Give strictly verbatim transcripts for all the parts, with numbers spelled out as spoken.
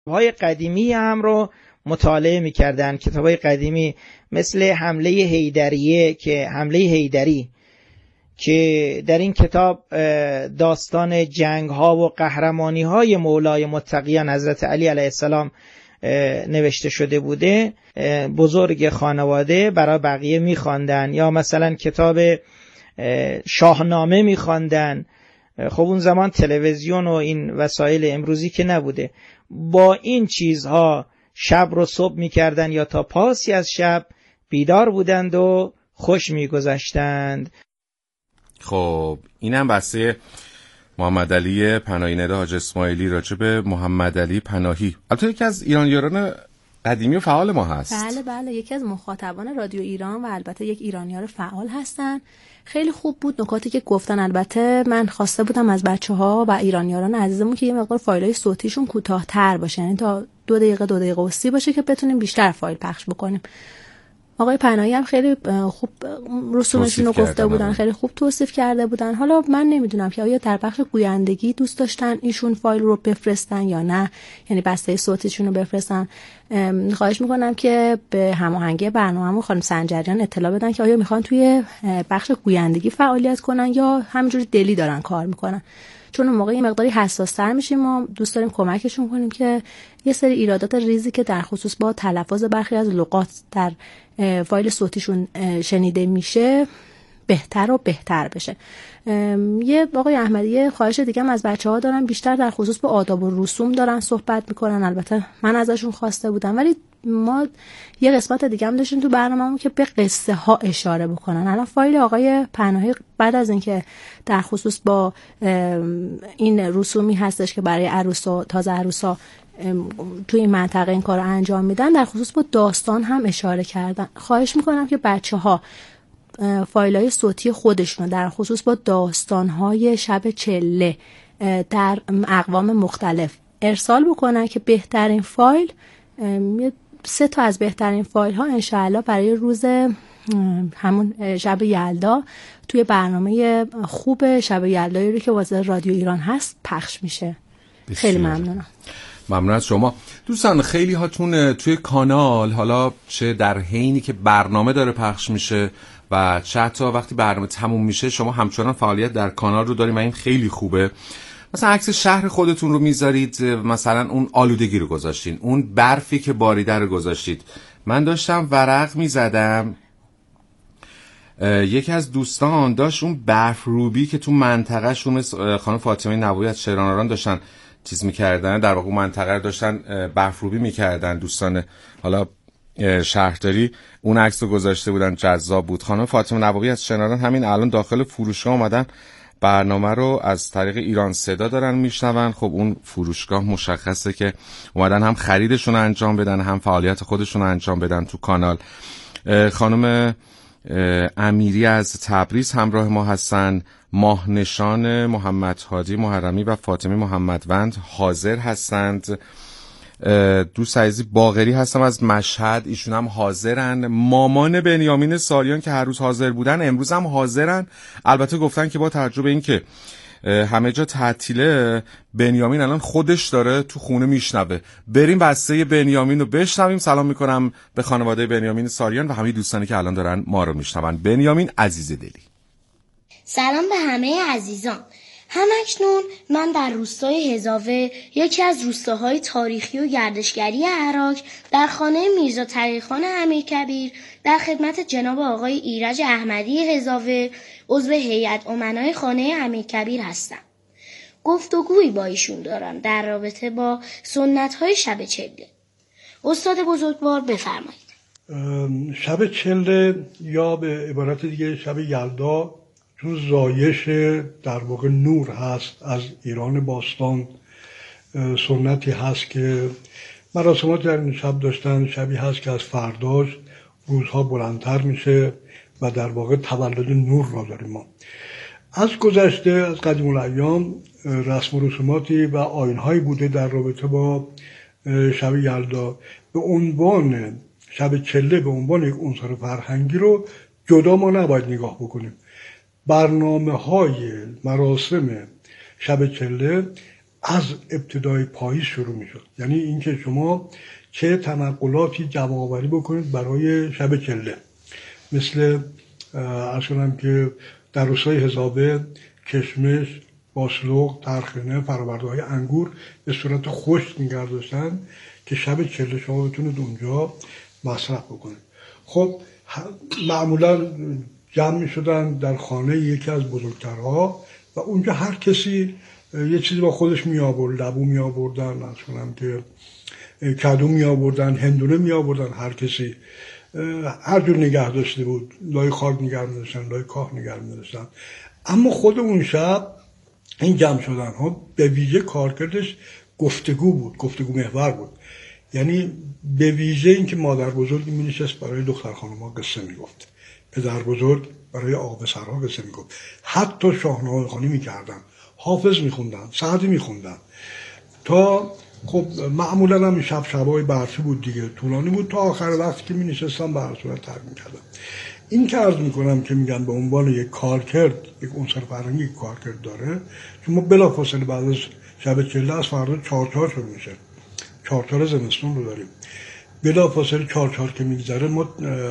های قدیمی هم رو مطالعه می‌کردن. کتاب‌های قدیمی مثل حمله حیدریه که حمله حیدری که در این کتاب داستان جنگ‌ها و قهرمانی‌های مولای متقیان حضرت علی علیه السلام نوشته شده بوده، بزرگ خانواده برای بقیه می‌خواندن. یا مثلا کتاب شاهنامه می‌خواندن. خب اون زمان تلویزیون و این وسایل امروزی که نبوده. با این چیزها شب رو صبح می‌کردن یا تا پاسی از شب بیدار بودند و خوش می‌گذشتند. خب اینم بحثه محمد علی پناهی ندا حاج اسماعیلی راجع به محمد علی پناهی. البته یکی از ایرانیان قدیمی و فعال ما هست. بله بله، یکی از مخاطبان رادیو ایران و البته یک ایرانیار فعال هستن. خیلی خوب بود نکاتی که گفتن. البته من خواسته بودم از بچه‌ها و ایرانیاران عزیزمون که یه مقدار فایل‌های صوتیشون کوتاه‌تر باشه، یعنی تا دو دقیقه دو دقیقه و سی باشه که بتونیم بیشتر فایل پخش بکنیم. آقای پناهی هم خیلی خوب رسومشون رو گفته بودن، خیلی خوب توصیف کرده بودن. حالا من نمیدونم که آیا در بخش گویندگی دوست داشتن ایشون فایل رو بفرستن یا نه، یعنی بسته صوتیشون رو بفرستن. خواهش میکنم که به هماهنگی برنامه‌مون خانم سنجریان اطلاع بدن که آیا میخوان توی بخش گویندگی فعالیت کنن یا همینجوری دلی دارن کار میکنن. چون اون موقع یه مقداری حساس‌تر میشیم، ما دوست داریم کمکشون کنیم که یه سری ایرادات ریزی که در خصوص با تلفظ برخی از لغات در فایل صوتیشون شنیده میشه بهتر و بهتر بشه. یه آقای احمدی خواهش دیگه هم از بچه‌ها دارن، بیشتر در خصوص با آداب و رسوم دارن صحبت میکنن. البته من ازشون خواسته بودم، ولی ما یه قسمت دیگه هم داشتیم تو برنامه‌مون که به قصه ها اشاره بکنن. الان فایل آقای پناهی بعد از اینکه در خصوص با این رسومی هستش که برای عروسا تازه عروسا توی این منطقه این کار رو انجام میدن، در خصوص با داستان هم اشاره کردن. خواهش میکنم که بچه‌ها فایل‌های صوتی خودشون در خصوص با داستان‌های شب چله در اقوام مختلف ارسال بکنن که بهترین فایل، سه تا از بهترین فایل ها انشاءالله برای روز همون شب یلدا توی برنامه خوب شب یلدایی رو که واسه رادیو ایران هست پخش میشه. خیلی ممنونم. ممنون از شما دوستان. خیلی هاتون توی کانال، حالا چه در حینی که برنامه داره پخش میشه و چه حتی وقتی برنامه تموم میشه، شما همچنان فعالیت در کانال رو داریم و این خیلی خوبه. مثلا عکس شهر خودتون رو میذارید، مثلا اون آلودگی رو گذاشتین، اون برفی که باریده رو گذاشتید. من داشتم ورق میزدم، یکی از دوستان داشت اون برف روبی که تو منطقه شون خانم فاطمه نوایی از شهرانران داشتن چیز میکردن، در واقع منطقه رو داشتن برف روبی میکردن. دوستان حالا شهرداری اون عکس رو گذاشته بودن، جذاب بود. خانم فاطمه نوایی از شهرانران همین الان داخل فروشگاه اومدن، برنامه رو از طریق ایران صدا دارن میشنون. خب اون فروشگاه مشخصه که اومدن هم خریدشون انجام بدن هم فعالیت خودشون انجام بدن تو کانال. خانم امیری از تبریز همراه ما هستن، ماهنشان محمد هادی محرمی و فاطمه محمدوند حاضر هستند. دوست عزیزی باقری هستم از مشهد، ایشون هم حاضرن. مامان بنیامین ساریان که هر روز حاضر بودن امروز هم حاضرن. البته گفتن که با توجه به این که همه جا تعطیله، بنیامین الان خودش داره تو خونه میشنوه. بریم بسته بنیامین رو بشنویم. سلام میکنم به خانواده بنیامین ساریان و همه دوستانی که الان دارن ما رو میشنون. بنیامین عزیز دلی، سلام به همه عزیزان. همکنون من در روستای هزاوه، یکی از روستاهای تاریخی و گردشگری عراق، در خانه میرزا تقی‌خان امیرکبیر در خدمت جناب آقای ایرج احمدی هزاوه، عضو هیئت امنای خانه امیرکبیر هستم. گفتگویی با ایشون دارم در رابطه با سنت‌های شب چله. استاد بزرگوار بفرمایید. شب چله یا به عبارت دیگه شب یلدا، چون زایش در واقع نور هست از ایران باستان، سنتی هست که مراسمات در این شب داشتن. شبی هست که از فرداش روزها بلندتر میشه و در واقع تولد نور را داریم ما. از گذشته از قدیم الایام رسم و رسوماتی و آیین‌هایی بوده در رابطه با شب یلدا. به عنوان شب چله، به عنوان یک عنصر فرهنگی رو جدا ما نباید نگاه بکنیم. برنامه های مراسم شب چله از ابتدای پاییز شروع میشد. یعنی اینکه شما چه تنقلاتی جمع‌آوری بکنید برای شب چله، مثل عرض کنم که در روستای حضابه کشمش، باسلوق، ترخینه، فرآورده‌های انگور به صورت خشک نگه داشتن که شب چله شما بتونید اونجا مصرف بکنید. خب معمولا جمع می شدن در خانه یکی از بزرگترها و اونجا هر کسی یه چیزی با خودش می آورد. لبو می آوردن، از کنم که کدو می آوردن، هندونه می آوردن، هر کسی هر جور نگه داشته بود. لای خاک نگه می داشتن، لای کاه نگه می داشتن. اما خود اون شب این جمع شدن ها به ویژه کارکردش گفتگو بود، گفتگو محور بود. یعنی به ویژه این که مادر بزرگی می نشست برای دختر خانم ها قصه می گفت، پدر بزرگ برای آقا پسرها قصه می گفت، حتی شاهنامه خوانی می کردن، حافظ می خوندن، سعدی می خوندن. تا خب معمولا هم شب شبای برفی بود دیگه، طولانی بود، تا آخر وقتی که می نشستن به هر صورت ترک می کردن. این که عرض می کنم که میگن به عنوان یک کارکرد، یک عنصر فرهنگی یک کارکرد داره، چون ما بلافاصله بعد از شب چله از فردا چهارچهار شروع میشه، چهارچهار زمستون رو داریم. بلافاصله چهارچهار که میگذره ما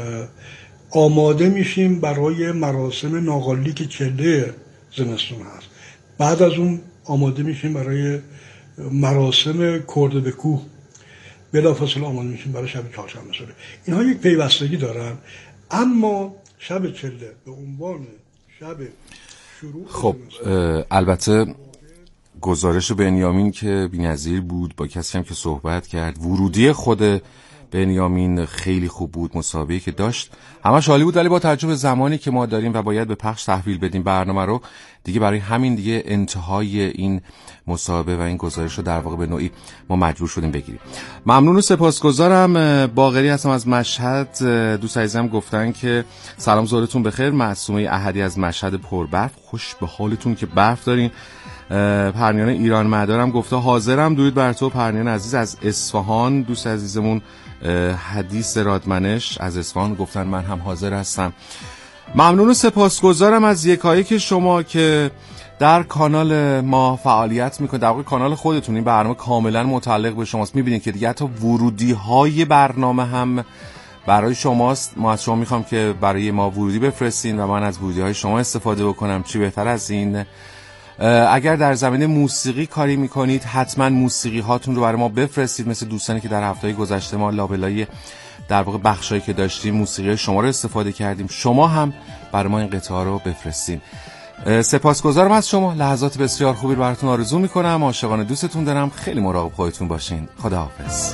آماده میشیم برای مراسم ناقالی که چله زمستون هست. بعد از اون آماده میشیم برای مراسم کرده به کوه. بلافاصله آماده میشیم برای شب چهارشنبه سوری. اینها یک پیوستگی دارن، اما شب چله به عنوان شب شروع. خب البته گزارش بنیامین که بی‌نظیر بود، با کسی هم که صحبت کرد، ورودی خود بنیامین خیلی خوب بود، مسابقه‌ای که داشت همش عالی بود، ولی با توجه به زمانی که ما داریم و باید به پخش تحویل بدیم برنامه رو دیگه، برای همین دیگه انتهای این مسابقه و این گزارش رو در واقع به نوعی ما مجبور شدیم بگیریم. ممنون و سپاسگزارم. باقری هستم از مشهد. دوست عزیزم گفتن که سلام، ظهرتون بخیر. معصومه احدی از مشهد پربرف، خوش به حالتون که برف دارین. پرنیان ایران مدارم گفته حاضرم درود بر تو پرنیان عزیز از اصفهان. دوست عزیزمون حدیث رادمنش از اصفهان گفتن من هم حاضر هستم. ممنون و سپاسگزارم از یکایک شما که در کانال ما فعالیت میکنید. در واقع کانال خودتون، این برنامه کاملا متعلق به شماست. میبینید که دیگه حتی ورودی های برنامه هم برای شماست. ما از شما میخوام که برای ما ورودی بفرستین و من از ورودی های شما استفاده بکنم. چی بهتر از این؟ اگر در زمینه موسیقی کاری میکنید حتما موسیقی هاتون رو برای ما بفرستید، مثل دوستانی که در هفته‌های گذشته ما لابلای در واقع بخشایی که داشتیم موسیقی شما رو استفاده کردیم. شما هم برای ما این قطعه رو بفرستین. سپاسگزارم از شما. لحظات بسیار خوبی رو براتون آرزو میکنم. عاشقانه دوستتون دارم. خیلی مراقب خودتون باشین. خداحافظ.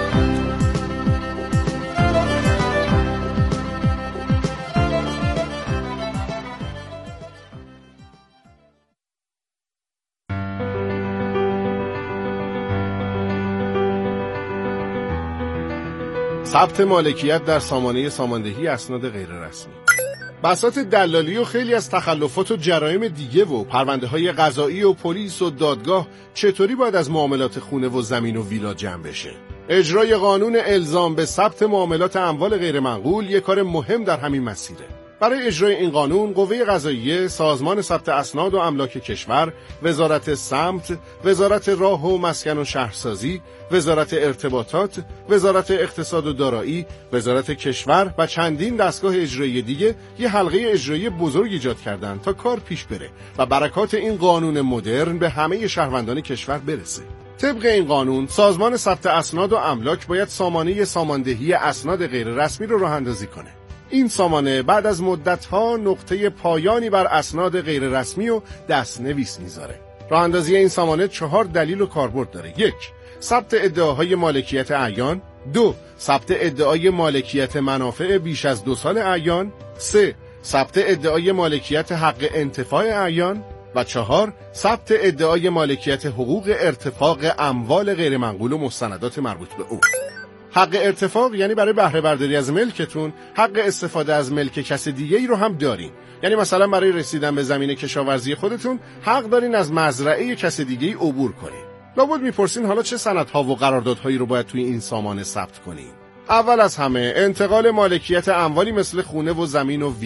ثبت مالکیت در سامانه ساماندهی اسناد غیررسمی. بساط دلالی و خیلی از تخلفات و جرایم دیگه و پرونده‌های قضایی و پلیس و دادگاه چطوری باید از معاملات خونه و زمین و ویلا جمع بشه؟ اجرای قانون الزام به ثبت معاملات اموال غیرمنقول یک کار مهم در همین مسیره. برای اجرای این قانون قوه قضاییه، سازمان ثبت اسناد و املاک کشور، وزارت سمت، وزارت راه و مسکن و شهرسازی، وزارت ارتباطات، وزارت اقتصاد و دارایی، وزارت کشور و چندین دستگاه اجرایی دیگه یه حلقه اجرایی بزرگ ایجاد کردن تا کار پیش بره و برکات این قانون مدرن به همه شهروندان کشور برسه. طبق این قانون سازمان ثبت اسناد و املاک باید سامانه ساماندهی اسناد غیر رسمی رو راه اندازی کنه. این سامانه بعد از مدت‌ها نقطه پایانی بر اسناد غیر رسمی و دستنویس میذاره. راه اندازی این سامانه چهار دلیل و کاربرد داره. یک، ثبت ادعاهای مالکیت اعیان. دو، ثبت ادعای مالکیت منافع بیش از دو سال اعیان. سه، ثبت ادعای مالکیت حق انتفاع اعیان. و چهار، ثبت ادعای مالکیت حقوق ارتفاق اموال غیر منقول و مستندات مربوط به اون. حق ارتفاق یعنی برای بهره برداری از ملکتون حق استفاده از ملک کس دیگه ای رو هم دارین. یعنی مثلا برای رسیدن به زمین کشاورزی خودتون حق دارین از مزرعه کس دیگه ای عبور کنین. لابد میپرسین حالا چه سندها و قراردادهایی رو باید توی این سامانه ثبت کنین؟ اول از همه انتقال مالکیت اموالی مثل خونه و زمین و ویلا.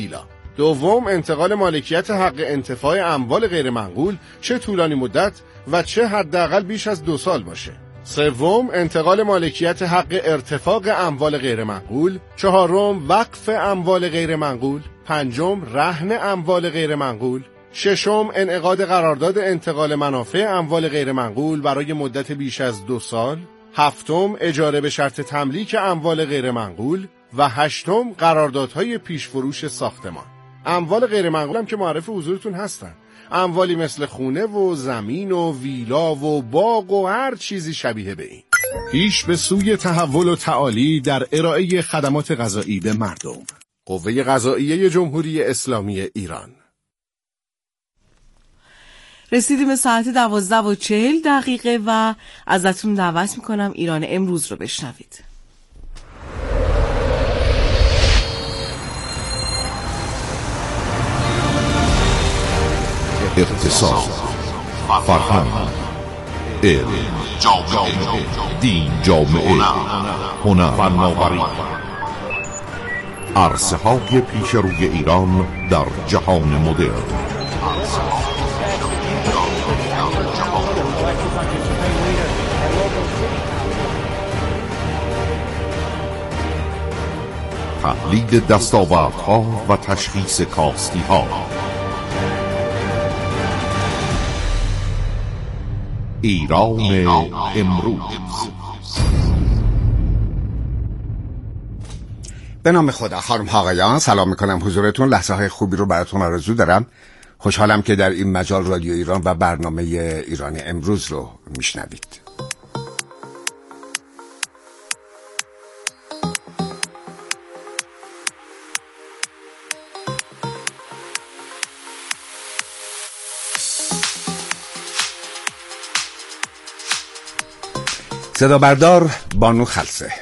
دوم، انتقال مالکیت حق انتفاع اموال غیر منقول چه طولانی مدت و چه حداقل بیش از دو سال باشه. سوم، انتقال مالکیت حق ارتفاق اموال غیر منقول. چهارم، وقف اموال غیر منقول. پنجم، رهن اموال غیر منقول. ششم، انعقاد قرارداد انتقال منافع اموال غیر منقول برای مدت بیش از دو سال. هفتم، اجاره به شرط تملیک اموال غیر منقول. و هشتم، قراردادهای پیشفروش ساختمان. اموال غیر منقول هم که معرف حضورتون هستن. اموالی مثل خونه و زمین و ویلا و باغ و هر چیزی شبیه به این. پیش به سوی تحول و تعالی در ارائه خدمات غذایی به مردم. قوه قضاییه جمهوری اسلامی ایران. رسیدیم به ساعت دوازده و چهل دقیقه و ازتون دعوت میکنم ایران امروز رو بشنوید. اقتصاد، فرهنگ، علم، جامعه، دین، جامعه، هنر، فناوری، عرصه های پیش روی ایران در جهان مدرن. تحلیل دستاوردها و تشخیص کاستی ها. ایران امروز. به نام خدا. خانم ها آقایان، سلام میکنم حضورتون. لحظه های خوبی رو براتون آرزو دارم. خوشحالم که در این مجال رادیو ایران و برنامه ایران امروز رو میشنوید. صدا بردار بانو خلصه،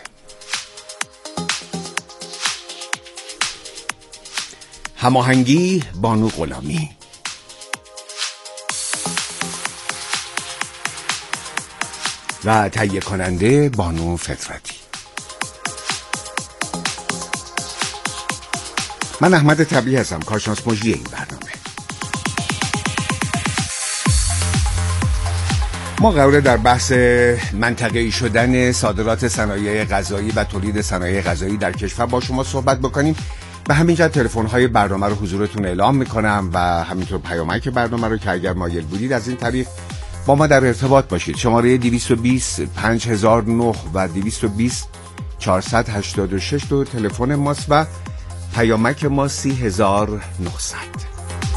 هماهنگی بانو غلامی، و تهیه کننده بانو فطرتی. من احمد طبیعی هستم، کارشناس مجری این برنامه. ما قراره در بحث منطقه‌ای شدن صادرات صنایع غذایی و تولید صنایع غذایی در کشور با شما صحبت بکنیم. به همین جهت تلفن‌های برنامه رو حضورتون اعلام می‌کنم و همینطور پیامک برنامه رو که اگر مایل بودید از این طریق با ما در ارتباط باشید. شماره دویست و بیست پنج هزار و نه و دویست و بیست چهارصد و هشتاد و شش دو تلفن ماست و پیامک ما سی هزار و نهصد.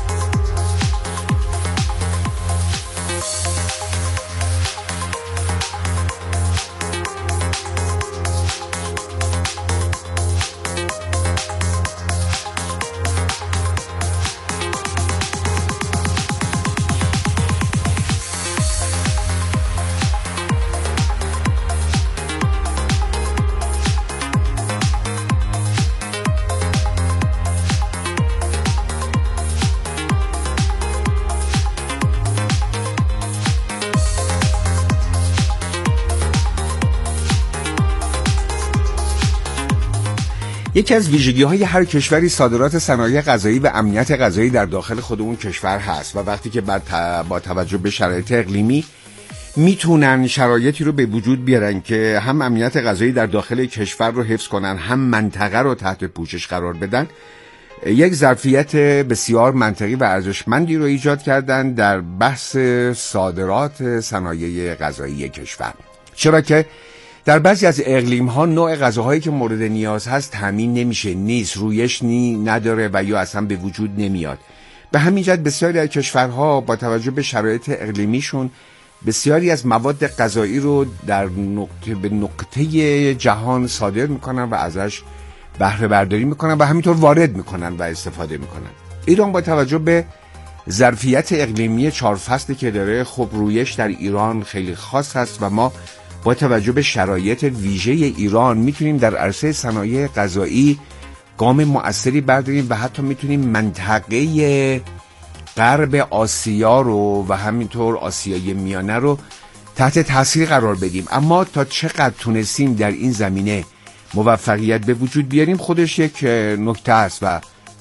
یکی از ویژگی‌های هر کشوری صادرات صنایع غذایی و امنیت غذایی در داخل خود اون کشور هست و وقتی که با توجه به شرایط اقلیمی میتونن شرایطی رو به وجود بیارن که هم امنیت غذایی در داخل کشور رو حفظ کنن، هم منطقه رو تحت پوشش قرار بدن، یک ظرفیت بسیار منطقی و ارزشمندی رو ایجاد کردن در بحث صادرات صنایع غذایی کشور. چرا که در بعضی از اقلیم ها نوع غذاهایی که مورد نیاز هست تامین نمیشه، نیست، رویش نی نداره و یا اصلا به وجود نمیاد. به همین جهت بسیاری از کشورها با توجه به شرایط اقلیمیشون بسیاری از مواد غذایی رو در نقطه به نقطه جهان صادر میکنن و ازش بهره برداری میکنن و همینطور وارد میکنن و استفاده میکنن. ایران با توجه به ظرفیت اقلیمی چهار فصلی که داره، خب رویش در ایران خیلی خاص هست و ما با توجه به شرایط ویژه ایران میتونیم در عرصه صنایع غذایی گام مؤثری برداریم و حتی میتونیم منطقه غرب آسیا رو و همینطور آسیای میانه رو تحت تاثیر قرار بدیم. اما تا چقدر تونستیم در این زمینه موفقیت به وجود بیاریم خودش یک نکته است و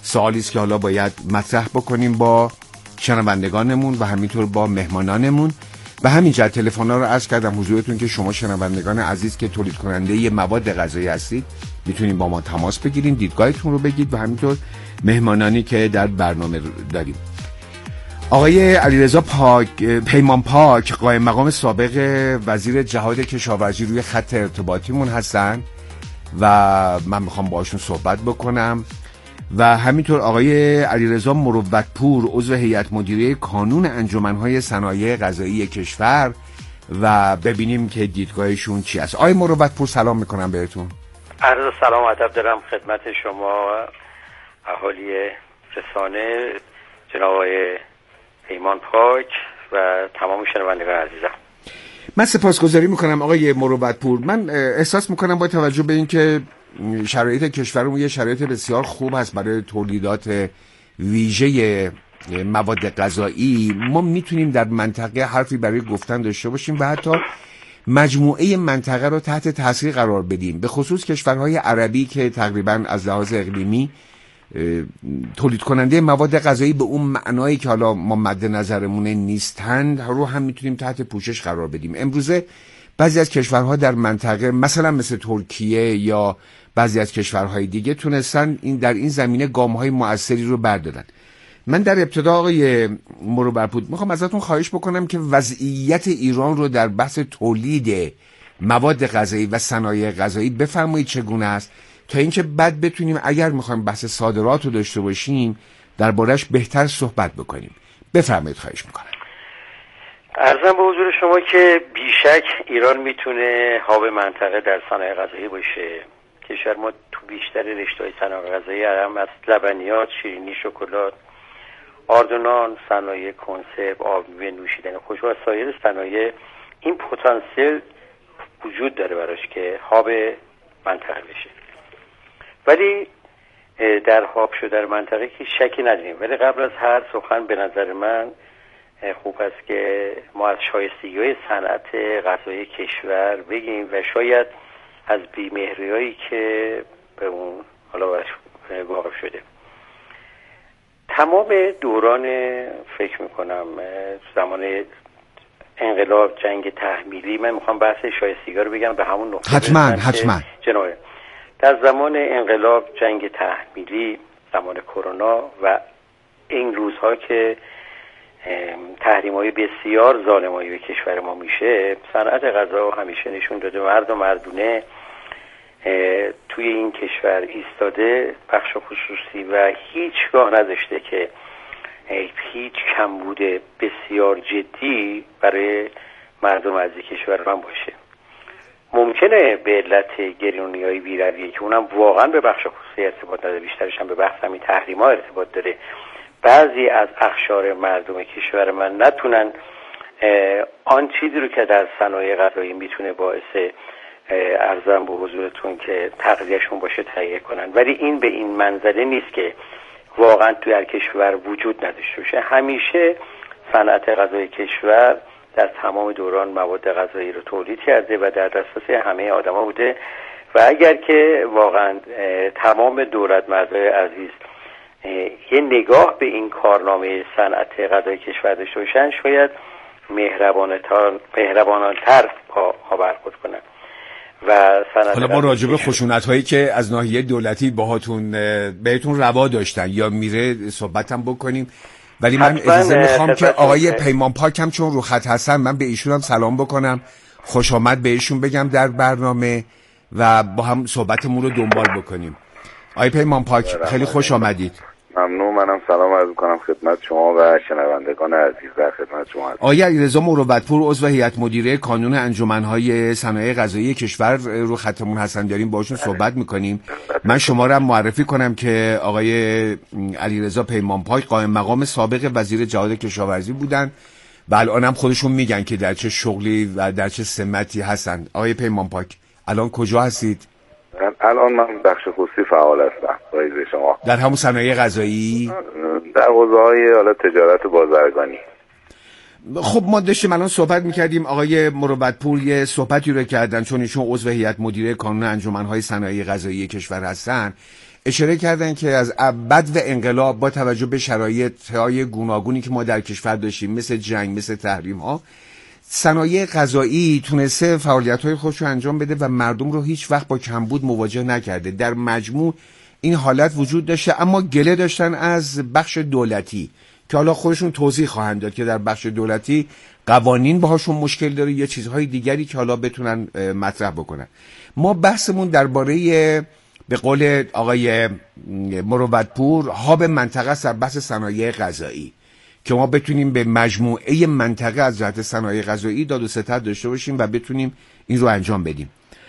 سوالی است که حالا باید مطرح بکنیم با شنوندگانمون و همینطور با مهمانانمون. به همین جهت تلفن‌ها رو عرض کردم حضورتون که شما شنوندگان عزیز که تولید کننده مواد غذایی هستید میتونید با ما تماس بگیرید، دیدگاهتون رو بگید و همینطور مهمانانی که در برنامه داریم. آقای علیرضا پاک پیمان پاک قائم مقام سابق وزیر جهاد کشاورزی روی خط ارتباطیمون هستن و من میخوام باشون صحبت بکنم و همینطور آقای علیرضا مروتپور عضو هیئت مدیره کانون انجمنهای صنایع غذایی کشور و ببینیم که دیدگاهشون چی است. آقای مروتپور سلام میکنم بهتون. عرض سلام و ادب دارم خدمت شما اهالی رسانه، جناب آقای پیمان پاک و تمام شنوندگان عزیزم. من سپاسگزاری میکنم آقای مروتپور. من احساس میکنم با توجه به اینکه شرایط کشورمون یه شرایط بسیار خوب هست برای تولیدات ویژه مواد غذایی، ما میتونیم در منطقه حرفی برای گفتن داشته باشیم و حتی مجموعه منطقه رو تحت تاثیر قرار بدیم، به خصوص کشورهای عربی که تقریبا از لحاظ اقلیمی تولید کننده مواد غذایی به اون معنایی که حالا ما مد نظرمونه نیستند رو هم میتونیم تحت پوشش قرار بدیم. امروزه بعضی از کشورها در منطقه مثلا مثل ترکیه یا بعضی از کشورهای دیگه تونستن این در این زمینه گام‌های مؤثری رو بردارن. من در ابتدا آقای مروتپور میخوام ازتون خواهش بکنم که وضعیت ایران رو در بحث تولید مواد غذایی و صنایع غذایی بفرمایید چگونه است، تا اینکه بعد بتونیم اگر میخوایم بحث صادرات رو داشته باشیم دربارش بهتر صحبت بکنیم. بفرمایید خواهش میکنم. عرضم به حضور شما که بیشک ایران میتونه هاب منطقه در صنایع غذایی باشه. کشور ما تو بیشتر رشته‌های صنایع غذایی هم از لبنیات، شیرینی، شکلات، آردونان، صنایع کنسرو، آبمیوه، نوشیدنی خوشبو و سایر صنایع این پتانسیل وجود داره براش که هاب منطقه بشه. ولی در هاب شدن منطقه که شکی نداریم، ولی قبل از هر سخن به نظر من خوب است که ما از شایستگی‌های صنعت غذایی کشور بگیم و شاید از بی‌مهری‌هایی که به اون حالا واقع شده. تمام دوران فکر میکنم زمان انقلاب، جنگ تحمیلی، من میخوام بحث شایستگی‌ها رو بگم به همون نقطه حتما حتما جناب. در زمان انقلاب، جنگ تحمیلی، زمان کرونا و این روزها که تحریم‌های بسیار ظالمانه به کشور ما میشه، صنعت غذا همیشه نشون داده مرد و مردونه توی این کشور ایستاده، بخش خصوصی و هیچگاه نداشته که هیچ کمبود بسیار جدی برای مردم از کشور من باشه. ممکنه به علت گرونی‌های بی‌رویه که اونم واقعا به بخش خصوصی ارتباط نداره، بیشترش هم به بحث همین تحریم‌ها ارتباط داره، بعضی از اقشار مردم کشور من نتونن آن چیزی رو که در صنایع غذایی میتونه باعث ارزم به حضورتون که تغذیه‌شون باشه تهیه کنن. ولی این به این منزله نیست که واقعا توی هر کشور وجود نداشته باشه. همیشه صنعت غذایی کشور در تمام دوران مواد غذایی رو تولید کرده و در دسترس همه آدما بوده و اگر که واقعا تمام دولت مردای عزیز یه نگاه به این کارنامه صنعت غذایی کشور داشته باشن، شاید مهربانتر مهربانانتر پا برخورد کنن. و حالا ما راجع به خشونت هایی که از ناحیه دولتی باهاتون بهتون روا داشتن یا میره صحبتم بکنیم، ولی من اجازه میخوام که آقای پیمان پاک هم چون رو خط هستن من به ایشون هم سلام بکنم، خوش آمد بهشون بگم در برنامه و با هم صحبتمون رو دنبال بکنیم. آقای پیمان پاک خیلی خوش آمدید. ممنون. منم سلام عرض کنم خدمت شما و شنوندگان عزیز در خدمت شما هستم. آقای علیرضا مروتپور عضو هیئت مدیره کانون انجمنهای صنایع غذایی کشور رو خطمون هستن، داریم باشون صحبت میکنیم. من شما رو هم معرفی کنم که آقای علیرضا پیمان پاک قائم مقام سابق وزیر جهاد کشاورزی بودن و الان هم خودشون میگن که در چه شغلی و در چه سمتی هستن. آقای پیمان پاک الان کجا هستید؟ الان من بخش خصوصی فعال هستم. رئیس شما در همون صنایع غذایی در حوزه‌های حالا تجارت و بازرگانی. خب ما داشتیم الان صحبت میکردیم، آقای مروتپور یه صحبتی رو کردن چون ایشون عضو هیئت مدیره کانون انجمنهای صنایع غذایی کشور هستن. اشاره کردن که از بعد و انقلاب با توجه به شرایط‌های گوناگونی که ما در کشور داشتیم، مثل جنگ، مثل تحریم‌ها، صنایع غذایی تونسته فعالیت‌های خودش رو انجام بده و مردم رو هیچ وقت با کمبود مواجه نکرده. در مجموع این حالت وجود داشته، اما گله داشتن از بخش دولتی که حالا خودشون توضیح خواهند داد که در بخش دولتی قوانین باهاشون مشکل داره یا چیزهای دیگری که حالا بتونن مطرح بکنن. ما بحثمون درباره به قول آقای مروتپور هاب منطقه است در بحث صنایع غذایی که ما بتونیم به مجموعه منطقه از جهت صنایع غذایی داد و ستد داشته باشیم و بتونیم این رو انجام بدیم.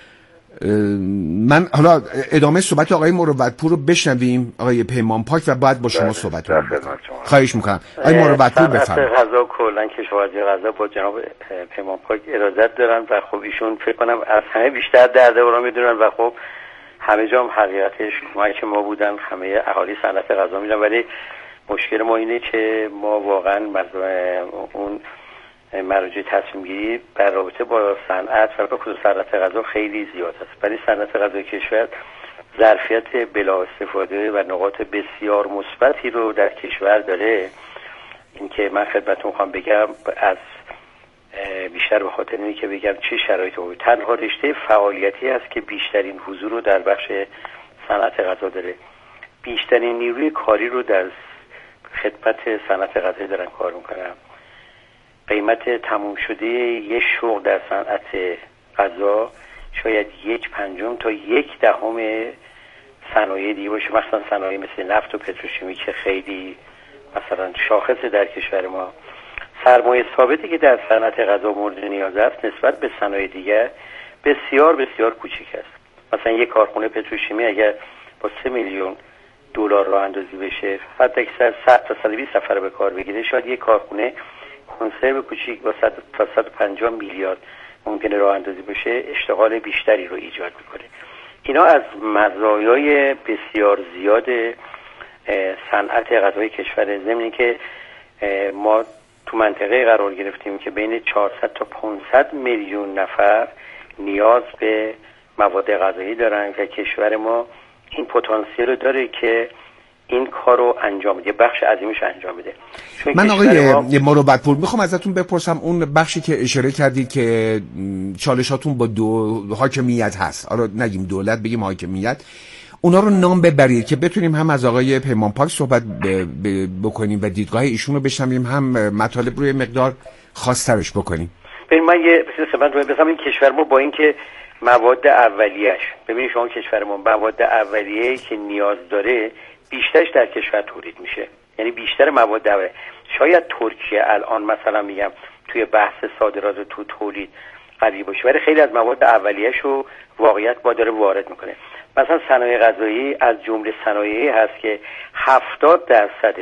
من حالا ادامه صحبت آقای مروتپور رو بشنویم، آقای پیمانپاک، و بعد با شما صحبت کنم. خواهش میکنم آقای مروتپور بفرمایید. غذا کلا کشاورزی غذا با جناب پیمانپاک ارادت دارن و خب ایشون فکر کنم از همه بیشتر در دوران میدونن و خب همه جا هم حقیقتش که ما بودن همه اهالی صنعت غذا میدن، ولی مشکل ما اینه که ما واقعا اون مراجع تصمیم گیری در رابطه با صنعت و به خصوص صنعت غذا خیلی زیاد است، ولی صنعت غذای کشور ظرفیت بلا استفاده و نقاط بسیار مثبتی رو در کشور داره. این که من خدمتتون میخوام بگم از بیشتر به خاطر اینه که بگم چه شرایطی بود. تنها رشته فعالیتی است که بیشترین حضور رو در بخش صنعت غذا داره، بیشترین نیروی کاری رو در خدمت صنعت غذایی دارن کار میکنن. قیمت تموم شده یک شغل در صنعت غذا شاید یک پنجم تا یک دهم صنایع دیگه باشه، مثلا صنایع مثل نفت و پتروشیمی که خیلی مثلا شاخص در کشور ما. سرمایه ثابتی که در صنعت غذا مورد نیاز است نسبت به صنایع دیگر بسیار بسیار کوچک است. مثلا یک کارخونه پتروشیمی اگر با سه میلیون دلار راه اندازی بشه، حتی اکثر صد تا صد و بیست نفر به کار بگیره، شاید یک کارخونه کنسرو کوچیک با صد تا صد و پنجاه میلیارد ممکنه راه اندازی بشه، اشتغال بیشتری رو ایجاد میکنه. اینا از مزایای بسیار زیاد صنعت غذایی کشور، ضمن که ما تو منطقه قرار گرفتیم که بین چهارصد تا پانصد میلیون نفر نیاز به مواد غذایی دارن و کشور ما این پتانسیل رو داره که این کار رو انجام بده، بخش عظیمش انجام بده. من آقای ما... مروتپور میخوام ازتون بپرسم اون بخشی که اشاره کردید که چالشاتون با دو حاکمیت هست، آره نگیم دولت بگیم حاکمیت، اونا رو نام ببرید که بتونیم هم از آقای پیمانپاک صحبت ب... ب... بکنیم و دیدگاه ایشون رو بشنویم، هم مطالب روی مقدار خاص‌ترش بکنیم. ببین من یه خدمت رو بگم، این کشور ما با اینکه مواد اولیه‌اش، ببینید شما کشور ما مواد اولیه‌ای که نیاز داره بیشترش در کشور تولید میشه، یعنی بیشتر مواد اولیه. شاید ترکیه الان مثلا میگم توی بحث صادرات و تو تولید قوی باشه، ولی خیلی از مواد اولیه‌اش رو واقعیت با داره وارد میکنه. مثلا صنایع غذایی از جمله صنایعی هست که هفتاد درصد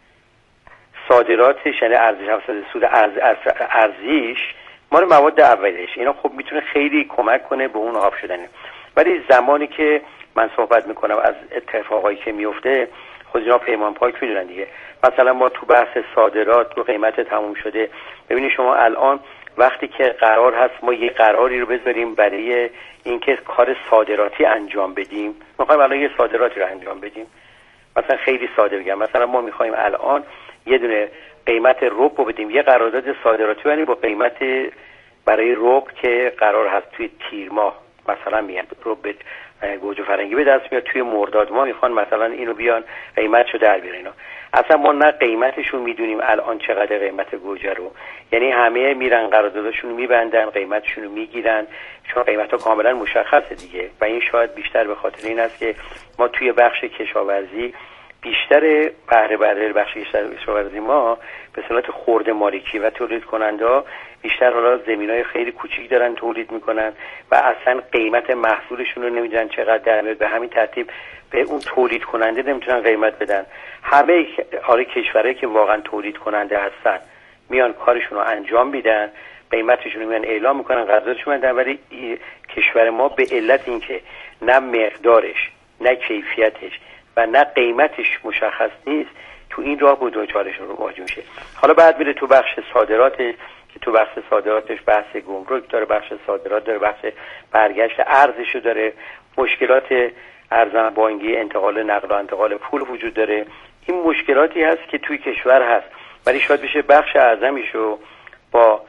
صادراتش، یعنی ارزش هفتاد سود ارز ارزیش مال مواد اولیه‌اش. اینا خب میتونه خیلی کمک کنه به اون آب شدن. ولی زمانی که من صحبت میکنم از اتفاقایی که میفته، خود جناب پیمانپاک میدونن دیگه، مثلا ما تو بحث صادرات رو قیمت تموم شده. ببینید شما الان وقتی که قرار هست ما یه قراری رو بذاریم برای اینکه کار صادراتی انجام بدیم، میخوایم الان یه صادراتی رو انجام بدیم، مثلا خیلی ساده بگم، مثلا ما میخوایم الان یه دونه قیمت رب رو بدیم، یه قرارداد صادراتی بندیم با قیمت برای رب که قرار هست توی تیر ماه مثلا میگن رب گوجه فرنگی به دست میاد، توی مرداد ما میخوان مثلا اینو بیان قیمتشو در بیارن. اینا اصلا ما نه قیمتشو میدونیم الان چقدر قیمت گوجه رو، یعنی همه میرن قراردادشون میبندن، قیمتشون رو میگیرن، چون قیمتها کاملا مشخصه دیگه. و این شاید بیشتر به خاطر این است که ما توی بخش کشاورزی بیشتر بهره برداری بخش کشاورزی ما به صورت خرده مالکی و تولید کننده ها بیشتر حالا زمینای خیلی کوچیک دارن تولید میکنن و اصلا قیمت محصولشون رو نمیدونن چقدر در میاد، به همین ترتیب به اون تولید کننده نمیتونن قیمت بدن. همه حالا کشورهایی که واقعا تولید کننده هستن میان کارشون رو انجام میدن، قیمتشون رو میان اعلام میکنن، قراردادشون میدن، ولی کشور ما به علت اینکه نه مقدارش نه کیفیتش و نه قیمتش مشخص نیست، تو این راه بود و چالش رو مواجه میشه. حالا بعد میره تو بخش صادراتش که تو بخش صادراتش بحث گمرک داره، بخش صادرات داره، بحث برگشت ارزشو داره، مشکلات ارزان بانکی، انتقال نقل و انتقال پول وجود داره. این مشکلاتی هست که توی کشور هست، ولی شاید بشه بخش اعظمیشو با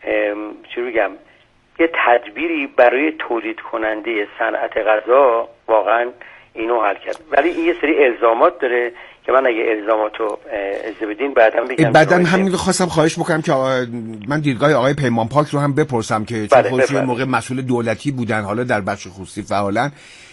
چی بگم یه تدبیری برای تولید کننده صنعت غذا واقعا اینو حل کرد. ولی این یه سری الزامات داره که من اگه الزاماتو اجازه بدین بعداً بگم. بعداً همین رو خواستم خواهش بکنم که من دیدگاه آقای پیمان پاک رو هم بپرسم که چون خودشون موقع مسئول دولتی بودن، حالا در بخش خصوصی فعالن،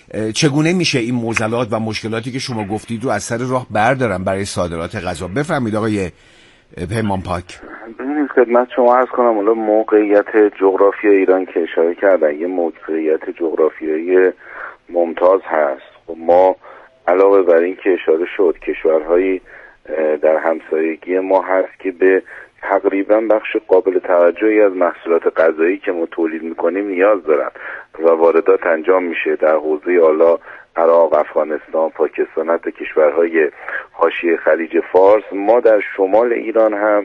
چگونه میشه این معضلات و مشکلاتی که شما گفتید رو از سر راه بردارن برای صادرات غذا؟ بفرمایید آقای پیمان پاک. ببینید خدمت شما عرض کنم، حالا موقعیت جغرافیایی ایران که اشاره کردن یه موقعیت جغرافیایی ممتاز هست. ما علاوه بر این که اشاره شد کشورهایی در همسایگی ما هست که به تقریبا بخش قابل توجهی از محصولات غذایی که ما تولید میکنیم نیاز دارن و واردات انجام میشه در حوزه حالا عراق، افغانستان، پاکستان، حتی کشورهای حاشیه خلیج فارس. ما در شمال ایران هم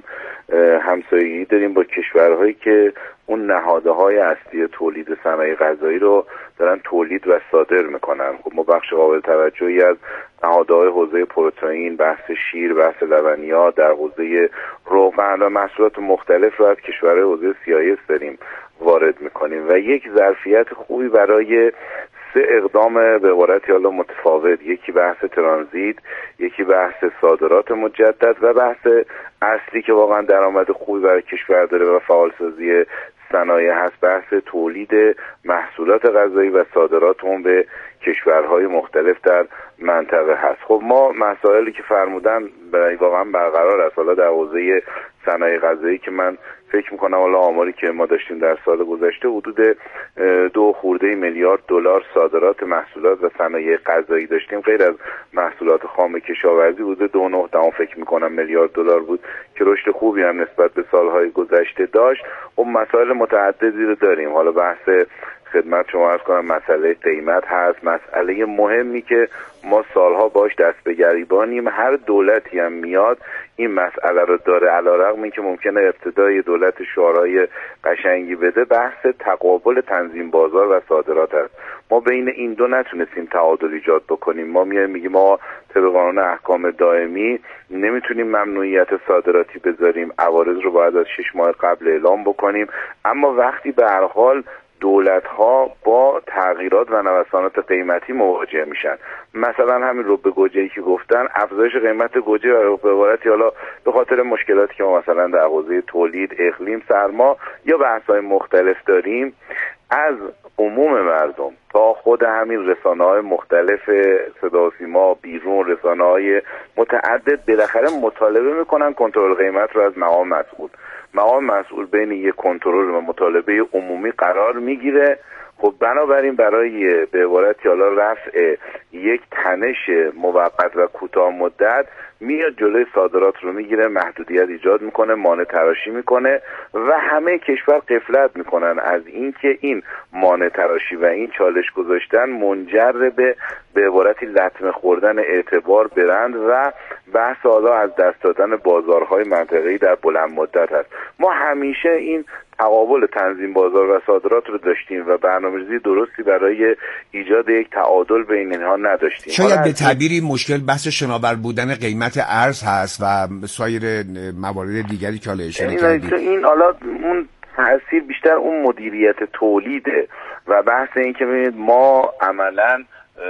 همسایگی داریم با کشورهایی که اون نهادهای اصلی تولید صنایع غذایی رو دارن تولید و صادر میکنن. خب ما بخش قابل توجهی از نهادهای حوزه پروتئین، بحث شیر، بحث لبنیات، در حوزه روغن و محصولات مختلف رو از کشورهای حوزه سی آی اس داریم وارد میکنیم و یک ظرفیت خوبی برای سه اقدام به عبارتی حالا متفاوت، یکی بحث ترانزیت، یکی بحث صادرات مجدد و بحث اصلی که واقعا درآمد خوبی برای کشور داره و فعالسازی صنایع هست، بحث تولید محصولات غذایی و صادرات اون به کشورهای مختلف در منطقه هست. خب ما مسائلی که فرمودن واقعا برقرار است. حالا در حوزه صنایع غذایی که من فکر میکنم حالا آماری که ما داشتیم در سال گذشته حدود دو خورده میلیارد دلار صادرات محصولات و صنایع غذایی داشتیم، غیر از محصولات خام کشاورزی حدود دو نه دهم فکر میکنم میلیارد دلار بود که رشد خوبی هم نسبت به سالهای گذشته داشت. و مسائل متعددی رو داریم. حالا بحث خدمت شما عرض کنم مسئله قیمت هست، مسئله مهمی که ما سالها باش دست به گریبانیم. هر دولتی هم میاد این مسئله رو داره، علیرغم اینکه ممکنه ابتدای دولت شعارهای قشنگی بده، بحث تقابل تنظیم بازار و صادرات است. ما بین این دو نتونستیم تعادل ایجاد بکنیم. ما میایم میگیم ما طبق قانون احکام دائمی نمیتونیم ممنوعیت صادراتی بذاریم، عوارض رو باید از شش ماه قبل اعلام بکنیم، اما وقتی به هر حال دولت‌ها با تغییرات و نوسانات قیمتی مواجه میشن، مثلا همین رو به گوجه‌ای که گفتن، افزایش قیمت گوجه و به عبارتی حالا به خاطر مشکلاتی که ما مثلا در حوزه تولید، اقلیم، سرما یا بحث‌های مختلف داریم، از عموم مردم تا خود همین رسانه‌های مختلف صدا و سیما بیرون، رسانه‌های متعدد بالاخره مطالبه میکنن کنترل قیمت رو از مقام مسئول. مقام مسئول بین یک کنترل و مطالبه عمومی قرار میگیره. خب بنابراین برای به عبارتی حالا رفع یک تنش موقت و کوتاه مدت میاد جلوی صادرات رو میگیره، محدودیت ایجاد میکنه، مانع تراشی میکنه و همه کشور غفلت میکنن از اینکه این مانع تراشی و این چالش گذاشتن منجر به به عبارتی لطمه خوردن اعتبار برند و بحث حالا از دست دادن بازارهای منطقه‌ای در بلند مدت هست. ما همیشه این تقابل تنظیم بازار و صادرات رو داشتیم و برنامه‌ریزی درستی برای ایجاد یک تعادل بین اینها نداشتیم. شاید به تعبیری مشکل بحث شناور بودن قیمت ارز هست و سایر موارد دیگری که حالا اشاره کردید. این حالا اون تأثیر بیشتر اون مدیریت تولیده و بحث این که ببینید ما عملاً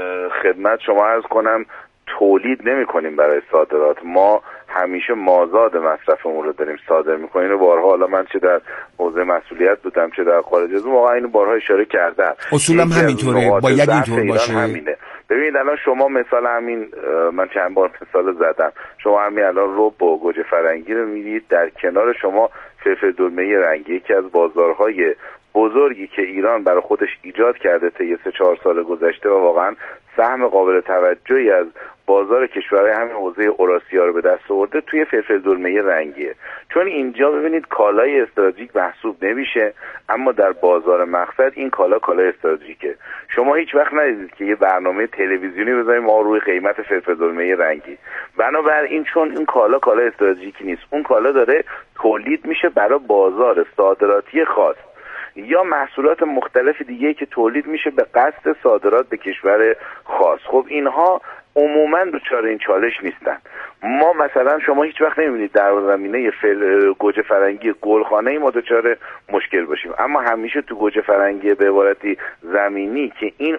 خدمت شما عرض کنم تولید نمی کنیم برای صادرات، ما همیشه مازاد مصرفمون رو داریم صادر میکنیم. اینو بارها حالا من چه در حوزه مسئولیت بودم چه در خارج از اون واقعا اینو بارها اشاره کردم. اصولا همینطوره، باید اینطور باشه. همینه. ببینید الان شما مثال همین من چند بار مثال زدم، شما همین الان رب و گوجه فرنگی رو میدید، در کنار شما فلفل دلمه رنگی که از بازارهای بزرگی که ایران برای خودش ایجاد کرده طی سه چهار سال گذشته و واقعا سهم قابل توجهی از بازار کشورهای همین حوزه اوراسیا رو به دست آورده توی فلفل دلمه رنگیه. چون اینجا ببینید کالای استراتژیک محسوب نمیشه، اما در بازار مقصد این کالا کالای استراتژیکه. شما هیچ وقت ندیدید که یه برنامه تلویزیونی بذاریم ما روی قیمت فلفل دلمه رنگی. بنابراین چون این کالا کالای استراتژیکی نیست، اون کالا داره تولید میشه برای بازار صادراتی خاص. یا محصولات مختلف دیگه که تولید میشه به قصد صادرات به کشور خاص. خب اینها عموما دچار این چالش نیستن. ما مثلا شما هیچ وقت نمیبینید در زمینه فل... گوجه فرنگی گلخانه‌ای ما دچار مشکل باشیم، اما همیشه تو گوجه فرنگی به عبارتی زمینی که این